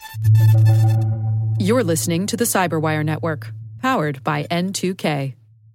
You're listening to the Cyberwire Network, powered by N2K.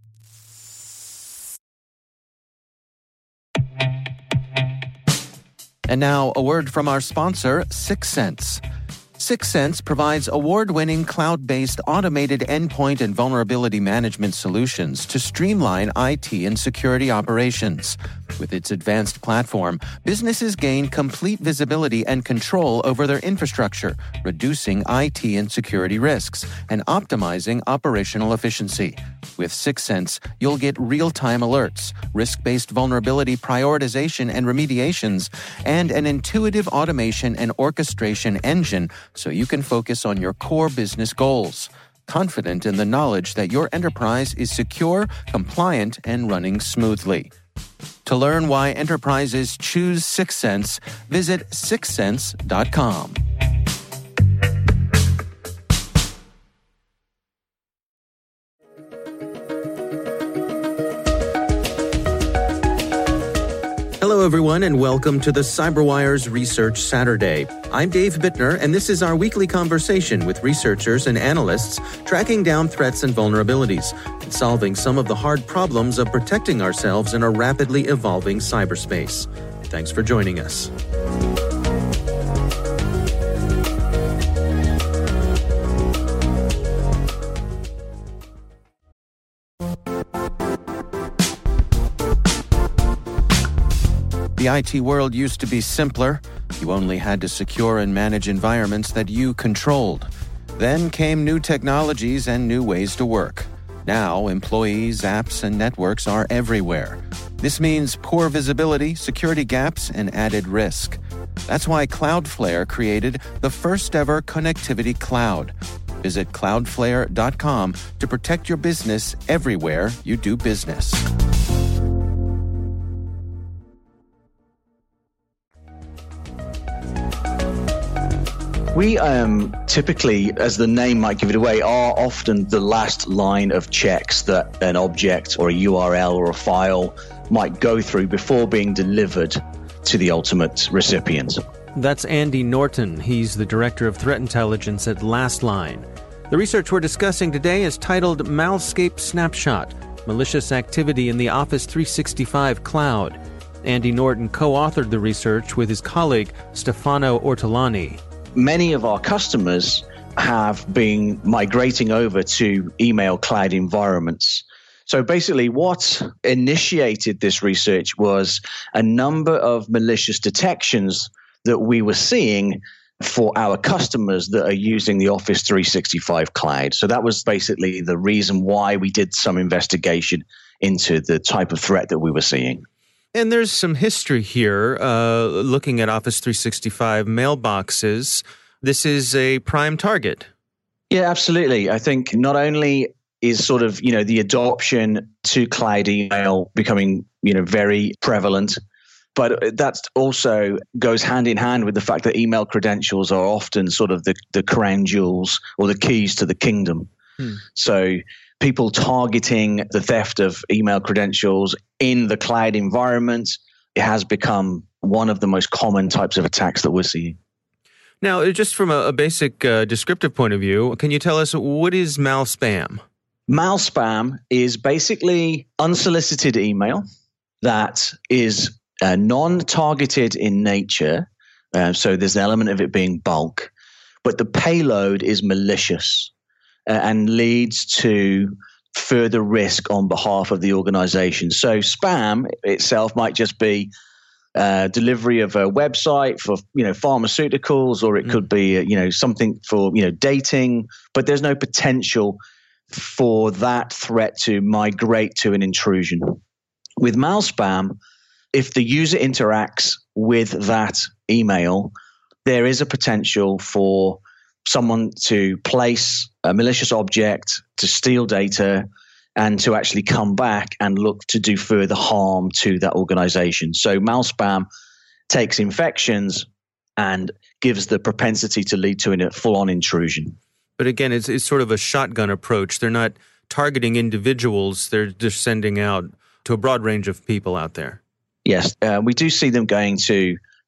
And now, a word from our sponsor, Syxsense. Syxsense provides award-winning cloud-based automated endpoint and vulnerability management solutions to streamline IT and security operations. With its advanced platform, businesses gain complete visibility and control over their infrastructure, reducing IT and security risks and optimizing operational efficiency. With Syxsense, you'll get real-time alerts, risk-based vulnerability prioritization and remediations, and an intuitive automation and orchestration engine so you can focus on your core business goals, confident in the knowledge that your enterprise is secure, compliant, and running smoothly. To learn why enterprises choose Syxsense, visit syxsense.com. Hello, everyone, and welcome to the CyberWire's Research Saturday. I'm Dave Bittner, and this is our weekly conversation with researchers and analysts tracking down threats and vulnerabilities and solving some of the hard problems of protecting ourselves in a rapidly evolving cyberspace. Thanks for joining us. The IT world used to be simpler. You only had to secure and manage environments that you controlled. Then came new technologies and new ways to work. Now, employees, apps, and networks are everywhere. This means poor visibility, security gaps, and added risk. That's why Cloudflare created the first-ever connectivity cloud. Visit cloudflare.com to protect your business everywhere you do business. We typically, as the name might give it away, are often the last line of checks that an object or a URL or a file might go through before being delivered to the ultimate recipient. That's Andy Norton. He's the Director of Threat Intelligence at Lastline. The research we're discussing today is titled Malscape Snapshot, Malicious Activity in the Office 365 Cloud. Andy Norton co-authored the research with his colleague Stefano Ortolani. Many of our customers have been migrating over to email cloud environments. So basically what initiated this research was a number of malicious detections that we were seeing for our customers that are using the Office 365 cloud. So that was basically the reason why we did some investigation into the type of threat that we were seeing. And there's some history here, looking at Office 365 mailboxes. This is a prime target. Yeah, absolutely. I think not only is sort of, the adoption to cloud email becoming, very prevalent, but that also goes hand in hand with the fact that email credentials are often sort of the crown jewels or the keys to the kingdom. So people targeting the theft of email credentials in the cloud environment, it has become one of the most common types of attacks that we're seeing. Now, just from a basic descriptive point of view, can you tell us what is malspam? Malspam is basically unsolicited email that is non-targeted in nature. So there's an element of it being bulk, but the payload is malicious. And leads to further risk on behalf of the organization. So spam itself might just be delivery of a website for pharmaceuticals, or it could be something for dating, but there's no potential for that threat to migrate to an intrusion. With malspam, if the user interacts with that email, there is a potential for someone to place a malicious object, to steal data, and to actually come back and look to do further harm to that organization. So malspam takes infections and gives the propensity to lead to a full-on intrusion. But again, it's sort of a shotgun approach. They're not targeting individuals. They're just sending out to a broad range of people out there. Yes, we do see them going to,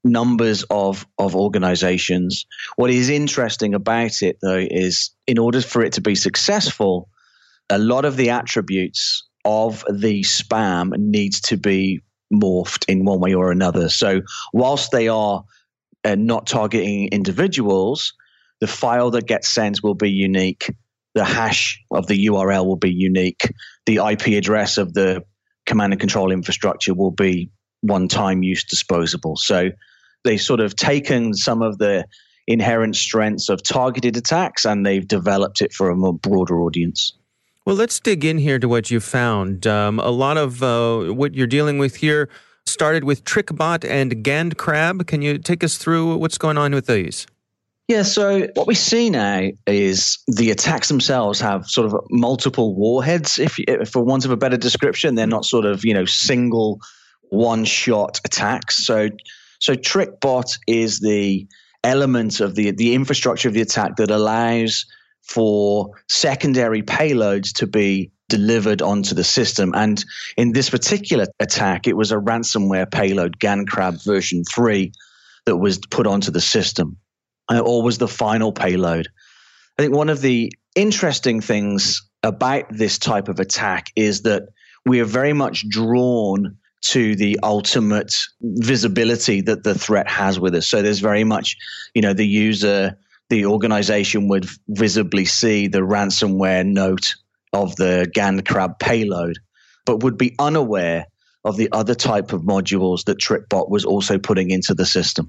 numbers of organizations. What is interesting about it, though, is in order for it to be successful, a lot of the attributes of the spam needs to be morphed in one way or another. So whilst they are not targeting individuals, the file that gets sent will be unique. The hash of the URL will be unique. The IP address of the command and control infrastructure will be one-time use disposable. So they've sort of taken some of the inherent strengths of targeted attacks and they've developed it for a more broader audience. Well, let's dig in here to what you found. A lot of what you're dealing with here started with TrickBot and GandCrab. Can you take us through what's going on with these? Yeah, so what we see now is the attacks themselves have sort of multiple warheads, if for want of a better description. They're not sort of, single one-shot attacks. So TrickBot is the element of the infrastructure of the attack that allows for secondary payloads to be delivered onto the system. And in this particular attack, it was a ransomware payload, GandCrab version 3, that was put onto the system, or was the final payload. I think one of the interesting things about this type of attack is that we are very much drawn to the ultimate visibility that the threat has with us. So there's very much, the user, the organization would visibly see the ransomware note of the GandCrab payload, but would be unaware of the other type of modules that TrickBot was also putting into the system.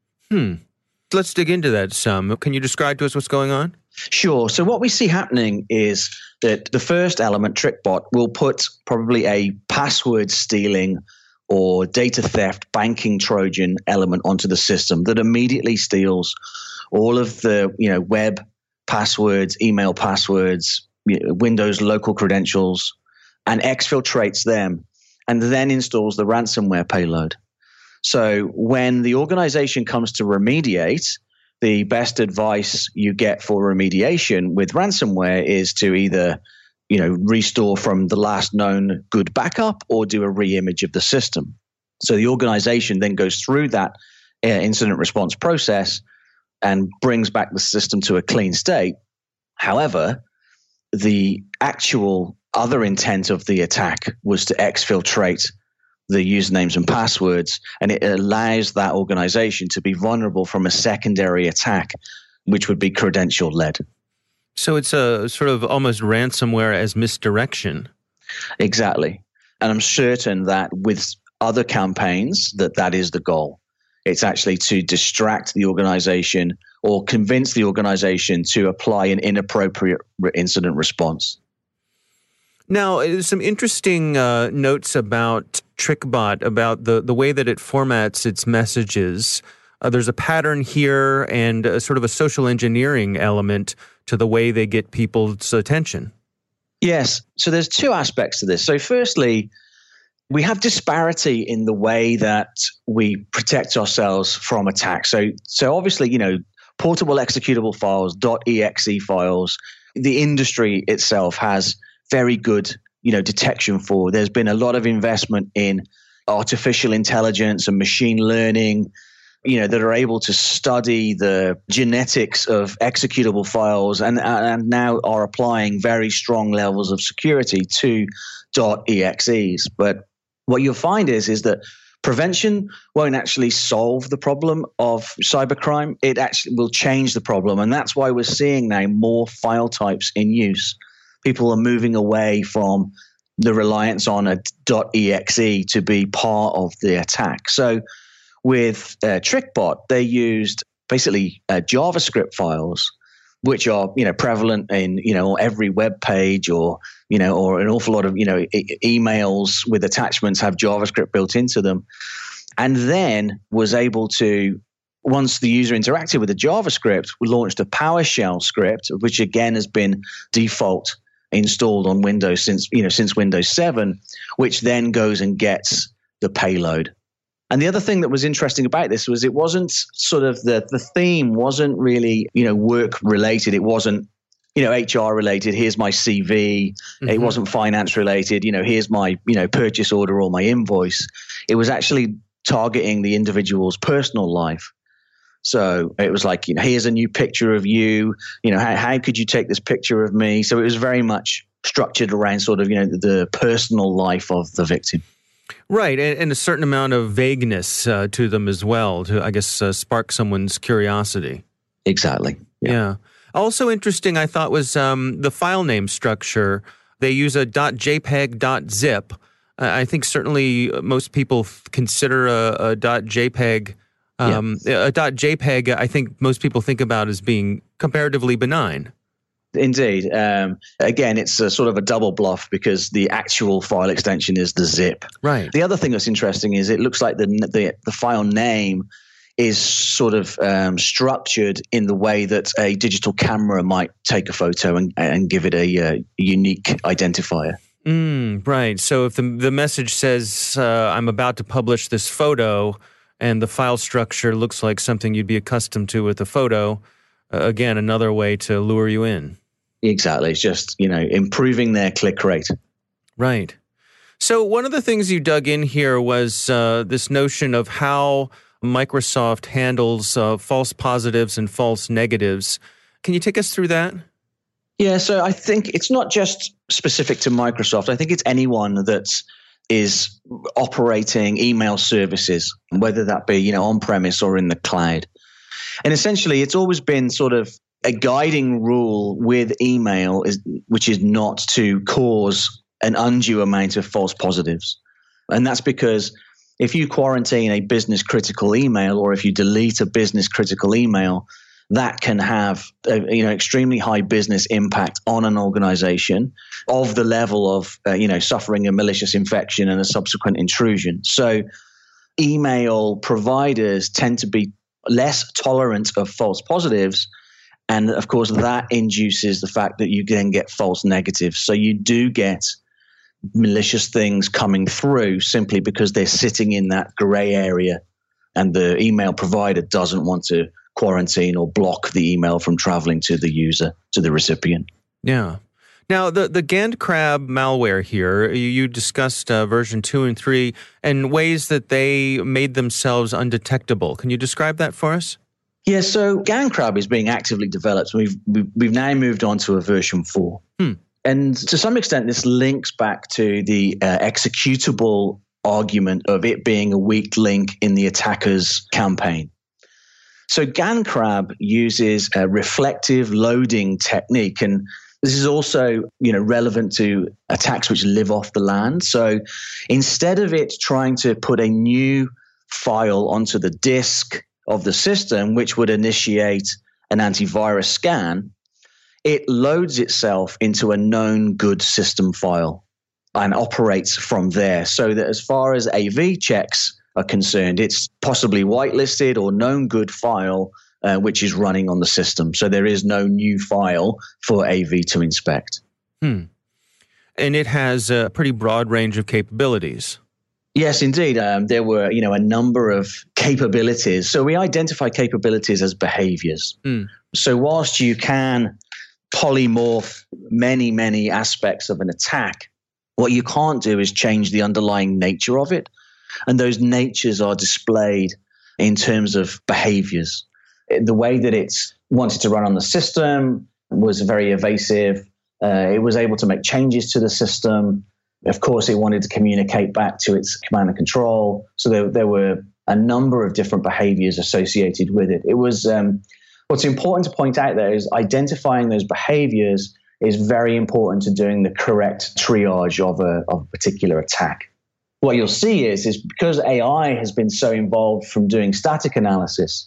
Let's dig into that some. Can you describe to us what's going on? Sure. So what we see happening is that the first element, TrickBot, will put probably a password stealing or data theft banking Trojan element onto the system that immediately steals all of the web passwords, email passwords, Windows local credentials, and exfiltrates them, and then installs the ransomware payload. So when the organization comes to remediate, the best advice you get for remediation with ransomware is to either restore from the last known good backup or do a re-image of the system. So the organization then goes through that incident response process and brings back the system to a clean state. However, the actual other intent of the attack was to exfiltrate the usernames and passwords, and it allows that organization to be vulnerable from a secondary attack, which would be credential-led. So it's a sort of almost ransomware as misdirection. Exactly. And I'm certain that with other campaigns that is the goal. It's actually to distract the organization or convince the organization to apply an inappropriate incident response. Now, some interesting notes about TrickBot, about the way that it formats its messages. There's a pattern here and sort of a social engineering element to the way they get people's attention. Yes. So there's two aspects to this. So firstly, we have disparity in the way that we protect ourselves from attacks. So obviously, portable executable files, .exe files, the industry itself has very good, detection for. There's been a lot of investment in artificial intelligence and machine learning, that are able to study the genetics of executable files and now are applying very strong levels of security to .exes. But what you'll find is that prevention won't actually solve the problem of cybercrime. It actually will change the problem. And that's why we're seeing now more file types in use. People are moving away from the reliance on a .exe to be part of the attack. So with TrickBot, they used basically JavaScript files, which are prevalent in every web page or an awful lot of emails with attachments have JavaScript built into them, and then was able to, once the user interacted with the JavaScript, we launched a PowerShell script, which again has been default installed on Windows since Windows 7, which then goes and gets the payload. And the other thing that was interesting about this was it wasn't sort of the theme wasn't really, work related. It wasn't, HR related. Here's my CV. Mm-hmm. It wasn't finance related. Here's my, purchase order or my invoice. It was actually targeting the individual's personal life. So it was like, here's a new picture of you. How could you take this picture of me? So it was very much structured around sort of, the personal life of the victim. Right, and a certain amount of vagueness to them as well, to, I guess, spark someone's curiosity. Exactly. Yeah. Also interesting, I thought, was the file name structure. They use a .jpeg.zip. I think certainly most people consider a .jpeg. A .jpeg, I think most people think about as being comparatively benign. Indeed. Again, it's a sort of a double bluff because the actual file extension is the zip. Right. The other thing that's interesting is it looks like the file name is sort of structured in the way that a digital camera might take a photo and give it a unique identifier. Right. So if the message says, I'm about to publish this photo, and the file structure looks like something you'd be accustomed to with a photo, again, another way to lure you in. Exactly. It's just, improving their click rate. Right. So one of the things you dug in here was this notion of how Microsoft handles false positives and false negatives. Can you take us through that? Yeah, so I think it's not just specific to Microsoft. I think it's anyone that is operating email services, whether that be, on-premise or in the cloud. And essentially, it's always been sort of a guiding rule with email, which is not to cause an undue amount of false positives. And that's because if you quarantine a business critical email, or if you delete a business critical email, that can have extremely high business impact on an organization of the level of suffering a malicious infection and a subsequent intrusion. So email providers tend to be less tolerant of false positives. And of course, that induces the fact that you then get false negatives. So you do get malicious things coming through simply because they're sitting in that gray area and the email provider doesn't want to quarantine or block the email from traveling to the user, to the recipient. Yeah. Now, the GandCrab malware here, you discussed version 2 and 3 and ways that they made themselves undetectable. Can you describe that for us? Yeah, so GandCrab is being actively developed. We've now moved on to a version 4. And to some extent, this links back to the executable argument of it being a weak link in the attacker's campaign. So GandCrab uses a reflective loading technique, and this is also, relevant to attacks which live off the land. So instead of it trying to put a new file onto the disk of the system, which would initiate an antivirus scan, it loads itself into a known good system file and operates from there. So that as far as AV checks are concerned, it's possibly whitelisted or known good file, which is running on the system. So there is no new file for AV to inspect. And it has a pretty broad range of capabilities. Yes, indeed. There were, a number of capabilities. So we identify capabilities as behaviors. So whilst you can polymorph many, many aspects of an attack, what you can't do is change the underlying nature of it. And those natures are displayed in terms of behaviors. The way that it's wanted to run on the system was very evasive. It was able to make changes to the system. Of course, it wanted to communicate back to its command and control. So there were a number of different behaviors associated with it. It was what's important to point out there is identifying those behaviors is very important to doing the correct triage of a particular attack. What you'll see is because AI has been so involved from doing static analysis,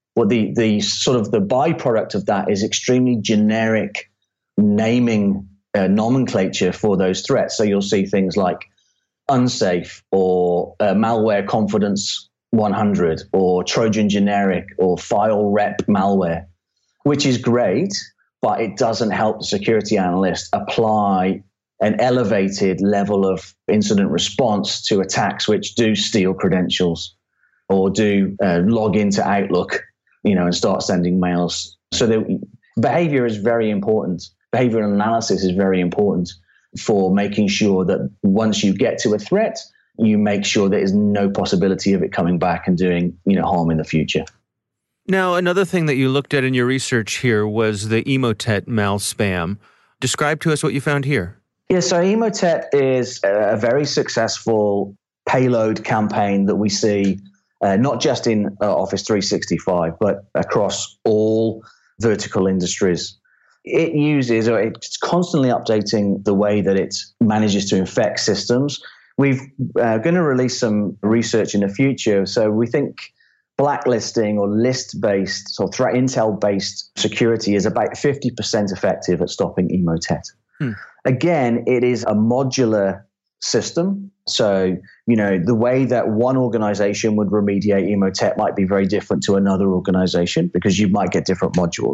the sort of the byproduct of that is extremely generic naming nomenclature for those threats. So you'll see things like unsafe or malware confidence 100 or Trojan generic or file rep malware, which is great, but it doesn't help the security analyst apply an elevated level of incident response to attacks which do steal credentials or do log into Outlook, and start sending mails. So the behavior is very important. Behavioral analysis is very important for making sure that once you get to a threat, you make sure there is no possibility of it coming back and doing, harm in the future. Now, another thing that you looked at in your research here was the Emotet malspam. Describe to us what you found here. Yeah, so Emotet is a very successful payload campaign that we see not just in Office 365, but across all vertical industries. It's constantly updating the way that it manages to infect systems. We're going to release some research in the future. So we think blacklisting or list-based or threat intel-based security is about 50% effective at stopping Emotet. Again, it is a modular system. So, the way that one organization would remediate Emotet might be very different to another organization because you might get different modules.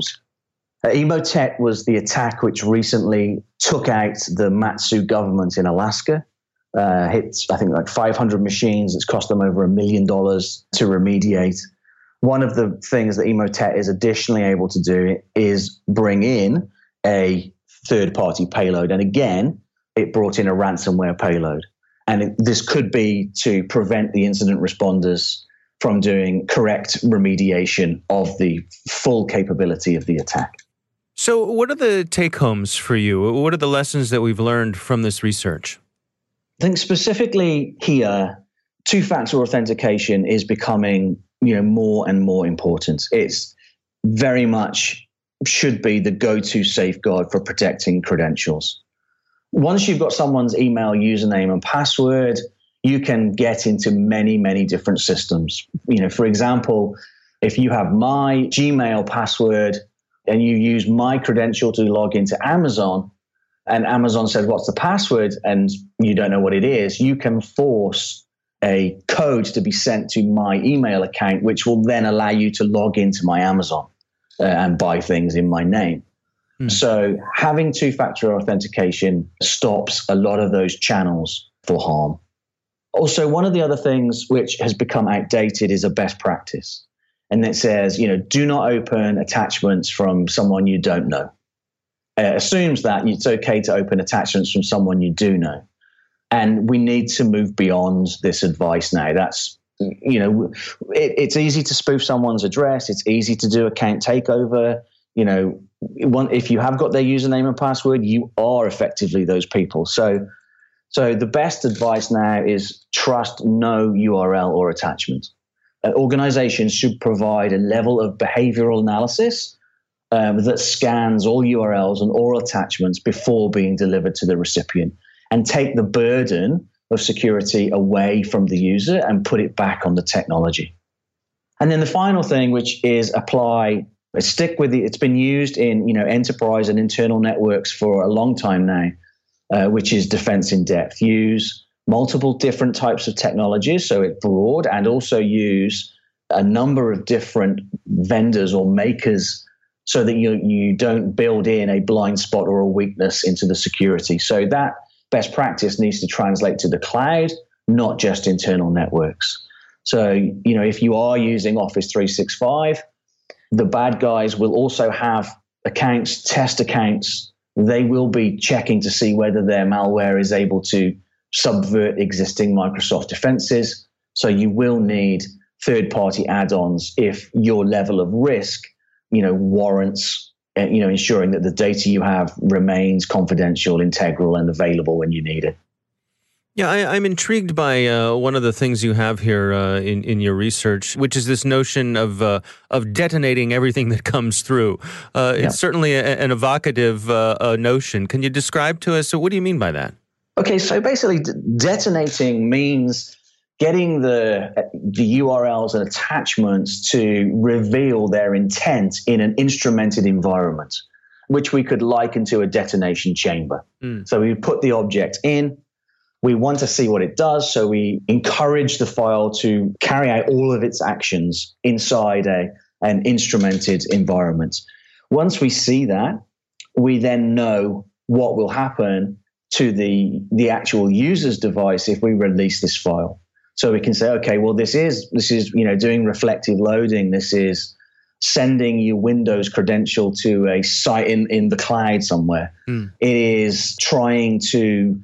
Emotet was the attack which recently took out the Mat-Su government in Alaska. Hit, I think, like 500 machines. It's cost them over $1 million to remediate. One of the things that Emotet is additionally able to do is bring in a third-party payload. And again, it brought in a ransomware payload. And this could be to prevent the incident responders from doing correct remediation of the full capability of the attack. So what are the take-homes for you? What are the lessons that we've learned from this research? I think specifically here, two-factor authentication is becoming, more and more important. It's very much should be the go-to safeguard for protecting credentials. Once you've got someone's email, username, and password, you can get into many, many different systems. For example, if you have my Gmail password and you use my credential to log into Amazon, and Amazon says, what's the password? And you don't know what it is, you can force a code to be sent to my email account, which will then allow you to log into my Amazon and buy things in my name. So having two-factor authentication stops a lot of those channels for harm. Also, one of the other things which has become outdated is a best practice. And it says, do not open attachments from someone you don't know. Assumes that it's okay to open attachments from someone you do know. And we need to move beyond this advice now. That's, it's easy to spoof someone's address. It's easy to do account takeover. If you have got their username and password, you are effectively those people. So the best advice now is trust no URL or attachment. Organizations should provide a level of behavioral analysis that scans all URLs and all attachments before being delivered to the recipient, and take the burden of security away from the user and put it back on the technology. And then the final thing, which is stick with it. It's been used in enterprise and internal networks for a long time now, which is defense in depth. Use multiple different types of technologies, so it's broad, and also use a number of different vendors or makers so that you don't build in a blind spot or a weakness into the security. So that best practice needs to translate to the cloud, not just internal networks. So, if you are using Office 365, the bad guys will also have accounts, test accounts. They will be checking to see whether their malware is able to subvert existing Microsoft defenses. So you will need third-party add-ons if your level of risk, warrants, ensuring that the data you have remains confidential, integral, and available when you need it. Yeah, I'm intrigued by one of the things you have here in your research, which is this notion of detonating everything that comes through. It's certainly an evocative notion. Can you describe to us, so what do you mean by that? Okay, so basically detonating means getting the URLs and attachments to reveal their intent in an instrumented environment, which we could liken to a detonation chamber. So we put the object in. We want to see what it does, so we encourage the file to carry out all of its actions inside an instrumented environment. Once we see that, we then know what will happen to the actual user's device if we release this file. So we can say, okay, well, this is doing reflective loading. This is sending your Windows credential to a site in the cloud somewhere. It is trying to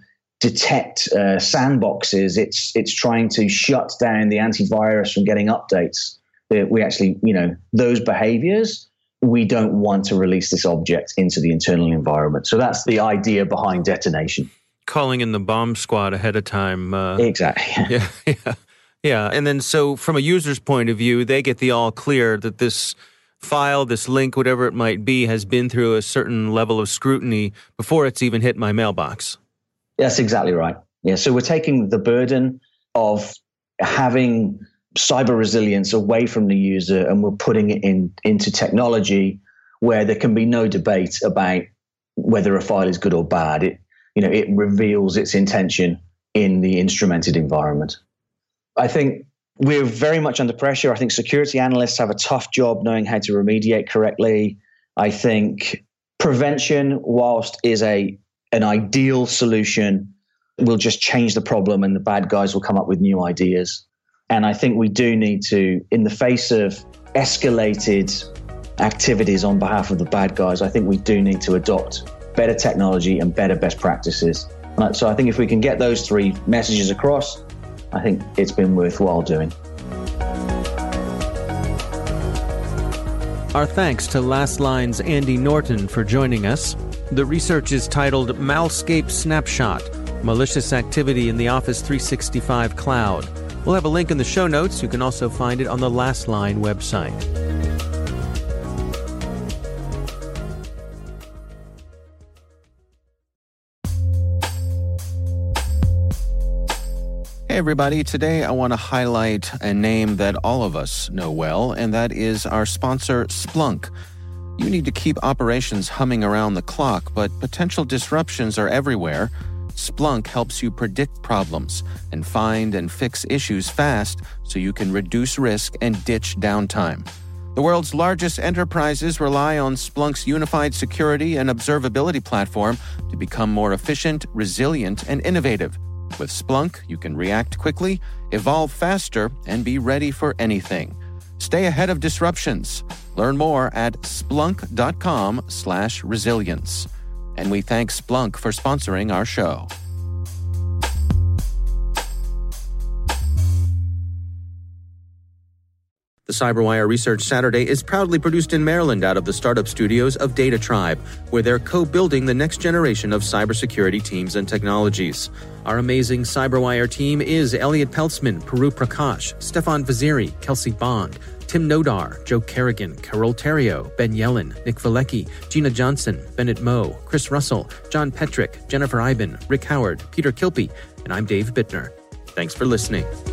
detect sandboxes. It's trying to shut down the antivirus from getting updates. We actually, those behaviors, we don't want to release this object into the internal environment. So that's the idea behind detonation. Calling in the bomb squad ahead of time. Exactly. Yeah. And then so from a user's point of view, they get the all clear that this file, this link, whatever it might be, has been through a certain level of scrutiny before it's even hit my mailbox. That's exactly right. Yeah. So we're taking the burden of having cyber resilience away from the user, and we're putting it into technology where there can be no debate about whether a file is good or bad. It reveals its intention in the instrumented environment. I think we're very much under pressure. I think security analysts have a tough job knowing how to remediate correctly. I think prevention, whilst is an ideal solution, will just change the problem and the bad guys will come up with new ideas. And I think we do need to, in the face of escalated activities on behalf of the bad guys, I think we do need to adopt better technology and better best practices. So I think if we can get those three messages across, I think it's been worthwhile doing. Our thanks to Last Line's Andy Norton for joining us. The research is titled Malscape Snapshot, Malicious Activity in the Office 365 Cloud. We'll have a link in the show notes. You can also find it on the Last Line website. Hey everybody, today I want to highlight a name that all of us know well, and that is our sponsor, Splunk. You need to keep operations humming around the clock, but potential disruptions are everywhere. Splunk helps you predict problems and find and fix issues fast so you can reduce risk and ditch downtime. The world's largest enterprises rely on Splunk's unified security and observability platform to become more efficient, resilient, and innovative. With Splunk, you can react quickly, evolve faster, and be ready for anything. Stay ahead of disruptions. Learn more at splunk.com/resilience. And we thank Splunk for sponsoring our show. The CyberWire Research Saturday is proudly produced in Maryland out of the startup studios of Data Tribe, where they're co-building the next generation of cybersecurity teams and technologies. Our amazing CyberWire team is Elliot Peltzman, Puru Prakash, Stefan Vaziri, Kelsey Bond, Tim Nodar, Joe Kerrigan, Carol Terrio, Ben Yellen, Nick Valecki, Gina Johnson, Bennett Moe, Chris Russell, John Petrick, Jennifer Iben, Rick Howard, Peter Kilpie, and I'm Dave Bittner. Thanks for listening.